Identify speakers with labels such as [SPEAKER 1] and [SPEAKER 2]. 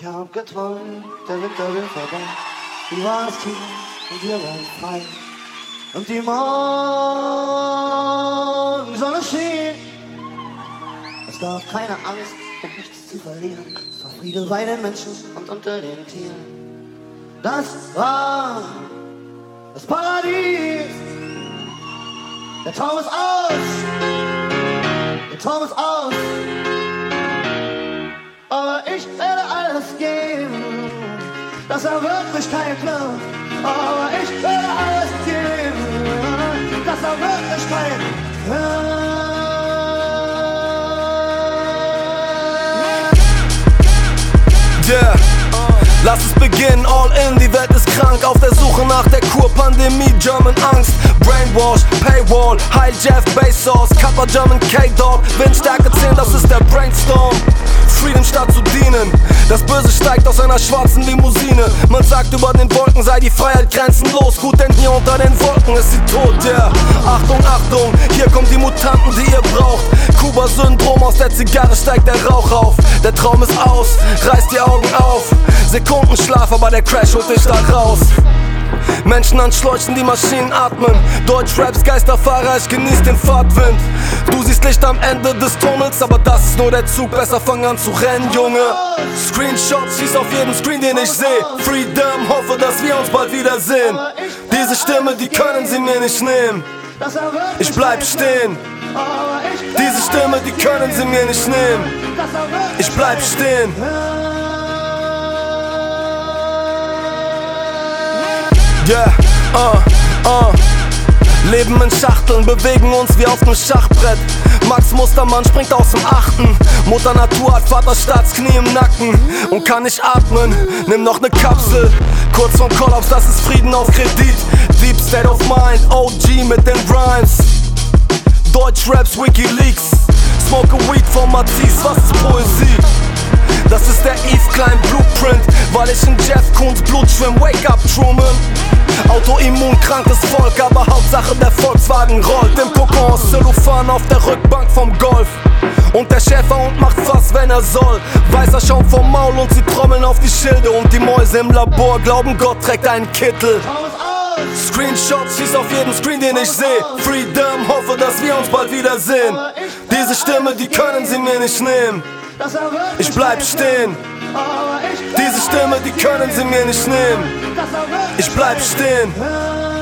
[SPEAKER 1] Ich hab geträumt, der Winter will vorbei. Du warst hier und wir waren frei. Und die Morgensonne schien. Es gab keine Angst und nichts zu verlieren. Es war Friede bei den Menschen und unter den Tieren. Das war das Paradies. Der Traum ist aus. Der Traum ist aus. Aber ich werde alles geben, dass er Wirklichkeit wird. Aber ich werde alles geben, dass er Wirklichkeit wird.
[SPEAKER 2] Yeah. Lass es beginnen, all in, die Welt ist krank. Auf der Suche nach der Kur, Pandemie, German Angst. Brainwash, Paywall, High Jeff Bezos, Kappa German K-Dog, Windstärke 10, das ist der Brainstorm. Freedom statt zu dienen, das Böse steigt aus einer schwarzen Limousine. Man sagt, über den Wolken sei die Freiheit grenzenlos. Gut, denn hier unter den Wolken ist sie tot, yeah. Achtung, Achtung, hier kommen die Mutanten, die ihr braucht. Kuba-Syndrom, aus der Zigarre steigt der Rauch auf. Der Traum ist aus, reißt die Augen auf. Sekundenschlaf, aber der Crash holt dich da raus. Menschen an Schläuchen, die Maschinen atmen. Deutsch-Raps, Geisterfahrer, ich genieß den Fahrtwind. Du siehst Licht am Ende des Tunnels, aber das ist nur der Zug, besser fang an zu rennen, Junge. Screenshots, schieß auf jeden Screen, den ich seh. Freedom, hoffe, dass wir uns bald wiedersehen. Diese Stimme, die können sie mir nicht nehmen. Ich bleib stehen. Diese Stimme, die können sie mir nicht nehmen. Ich bleib stehen. Yeah, Leben in Schachteln, bewegen uns wie auf nem Schachbrett. Max Mustermann springt aus dem Achten. Mutter Natur hat Vaterstaats Knie im Nacken und kann nicht atmen. Nimm noch ne Kapsel, kurz vom Kollaps, das ist Frieden auf Kredit. Deep State of Mind, OG mit den Rhymes. Deutsch-Raps, Wikileaks. Smoke a Weed von Matisse, was ist Poesie? Das ist der Eve Klein Blueprint, weil ich in Jeff Koons Blut schwimm. Wake up, Truman. Autoimmunkrankes Volk, aber Hauptsache der Volkswagen rollt. Im Kokon aus Zellophan auf der Rückbank vom Golf. Und der Schäferhund macht Fass, wenn er soll. Weißer Schaum vom Maul und sie trommeln auf die Schilde. Und die Mäuse im Labor glauben, Gott trägt einen Kittel. Screenshots, schieß auf jeden Screen, den ich seh. Freedom, hoffe, dass wir uns bald wiedersehen. Diese Stimme, die können sie mir nicht nehmen. Ich bleib stehen. Diese Stimme, die können sie mir nicht nehmen. Ich bleib stehen.